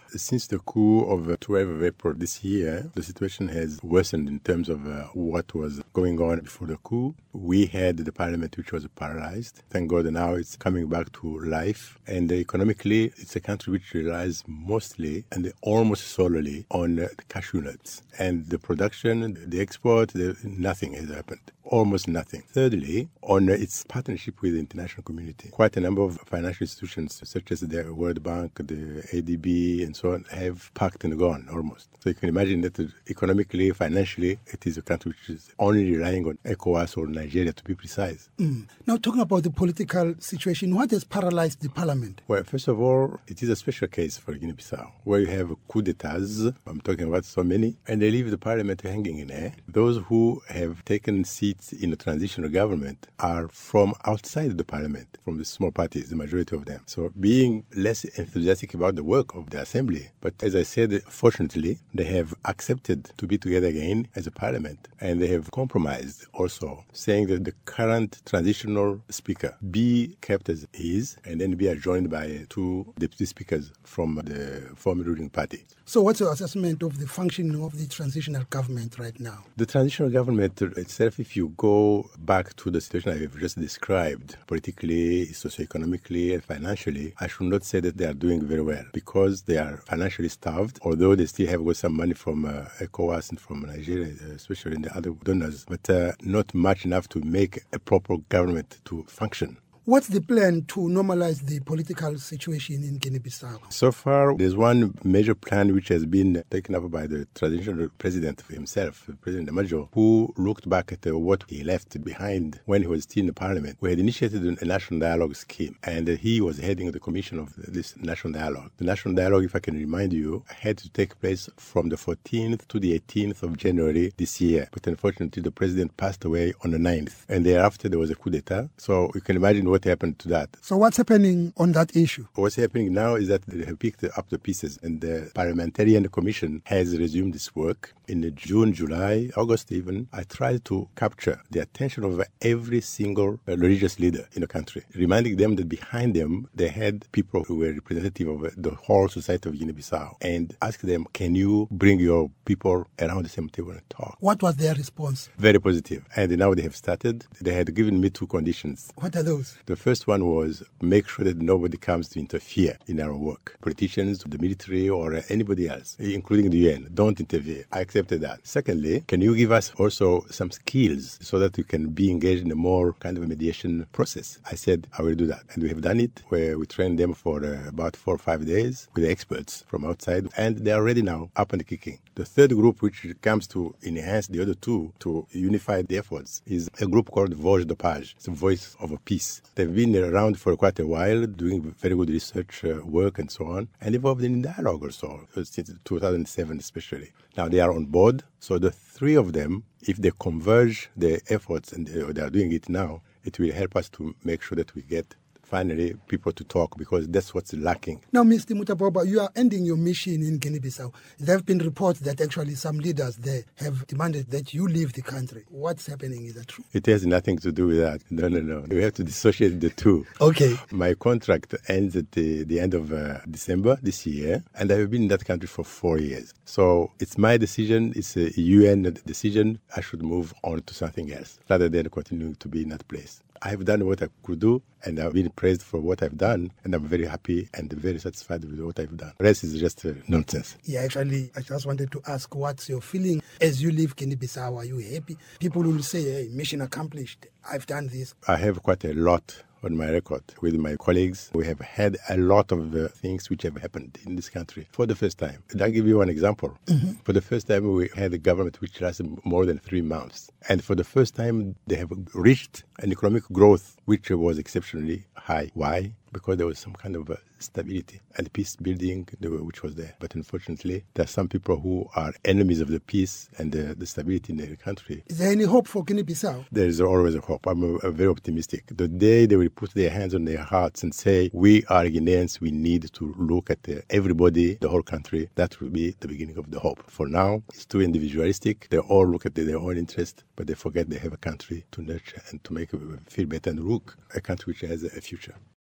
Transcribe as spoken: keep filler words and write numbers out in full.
Since the coup of uh, twelfth of April this year, the situation has worsened in terms of uh, what was going on before the coup. We had the parliament which was paralyzed. Thank God now it's coming back to life. And uh, economically, it's a country which relies mostly and almost solely on uh, the cashew nuts. And the production, the export, the, nothing has happened. Almost nothing. Thirdly, on uh, its partnership with the international community, quite a number of financial institutions such as the World Bank, the A D B, and so on, have packed and gone almost. So you can imagine that uh, economically, financially, it is a country which is only relying on ECOWAS or Nigeria to be precise. Mm. Now, talking about the political situation, what has paralyzed the parliament? Well, first of all, it is a special case for Guinea-Bissau, where you have coup d'etats, I'm talking about so many, and they leave the parliament hanging in air. Those who have taken seats in the transitional government are from outside the parliament, from the small parties, the majority of them. So being less enthusiastic about the work of the assembly. But as I said, fortunately, they have accepted to be together again as a parliament. And they have compromised also, saying that the current transitional speaker be kept as is and then be adjoined by two deputy speakers from the former ruling party. So what's your assessment of the functioning of the transitional government right now? The transitional government itself, if you go back to the situation I have just described, politically, socioeconomically, and financially, I should not say that they are doing very well because they are financially starved, although they still have got some money from uh, ECOWAS and from Nigeria, especially in the other donors, but uh, not much enough to make a proper government to function. What's the plan to normalize the political situation in Guinea-Bissau? So far, there's one major plan which has been taken up by the transitional president himself, President Damajo, who looked back at uh, what he left behind when he was still in the parliament. We had initiated a national dialogue scheme, and uh, he was heading the commission of this national dialogue. The national dialogue, if I can remind you, had to take place from the fourteenth to the eighteenth of January this year. But unfortunately, the president passed away on the ninth, and thereafter there was a coup d'etat. So you can imagine what What happened to that. So what's happening on that issue? What's happening now is that they have picked up the pieces and the Parliamentarian Commission has resumed its work. In June, July, August even, I tried to capture the attention of every single religious leader in the country, reminding them that behind them they had people who were representative of the whole society of Guinea-Bissau and ask them, can you bring your people around the same table and talk? What was their response? Very positive. And now they have started. They had given me two conditions. What are those? The first one was make sure that nobody comes to interfere in our work. Politicians, the military, or anybody else, including the U N, don't interfere. I accepted that. Secondly, can you give us also some skills so that we can be engaged in a more kind of a mediation process? I said, I will do that. And we have done it, where we trained them for uh, about four or five days with experts from outside, and they are ready now, up and kicking. The third group, which comes to enhance the other two, to unify the efforts, is a group called Voix de Page. It's a voice of a peace. They've been around for quite a while, doing very good research uh, work and so on, and involved in dialogue also, since two thousand seven especially. Now they are on board, so the three of them, if they converge their efforts, and they, they are doing it now, it will help us to make sure that we get finally people to talk, because that's what's lacking. Now, Mister Mutaboba, you are ending your mission in Guinea-Bissau. There have been reports that actually some leaders there have demanded that you leave the country. What's happening? Is that true? It has nothing to do with that. No, no, no. We have to dissociate the two. Okay. My contract ends at the, the end of uh, December this year, and I've been in that country for four years. So it's my decision. It's a U N decision. I should move on to something else rather than continuing to be in that place. I've done what I could do, and I've been praised for what I've done, and I'm very happy and very satisfied with what I've done. The rest is just uh, nonsense. Yeah, actually, I just wanted to ask, what's your feeling as you leave Guinea-Bissau? Are you happy? People will say, hey, mission accomplished. I've done this. I have quite a lot on my record with my colleagues. We have had a lot of uh, things which have happened in this country for the first time. And I'll give you one example. Mm-hmm. For the first time, we had a government which lasted more than three months. And for the first time, they have reached an economic growth which was exceptionally high. Why? Because there was some kind of uh, stability and peace building which was there. But unfortunately, there are some people who are enemies of the peace and the, the stability in the country. Is there any hope for Guinea-Bissau? There is always a hope. I'm a, a very optimistic. The day they will put their hands on their hearts and say, we are Guineans, we need to look at uh, everybody, the whole country, that will be the beginning of the hope. For now, it's too individualistic. They all look at their own interest, but they forget they have a country to nurture and to make it feel better and look a country which has a future.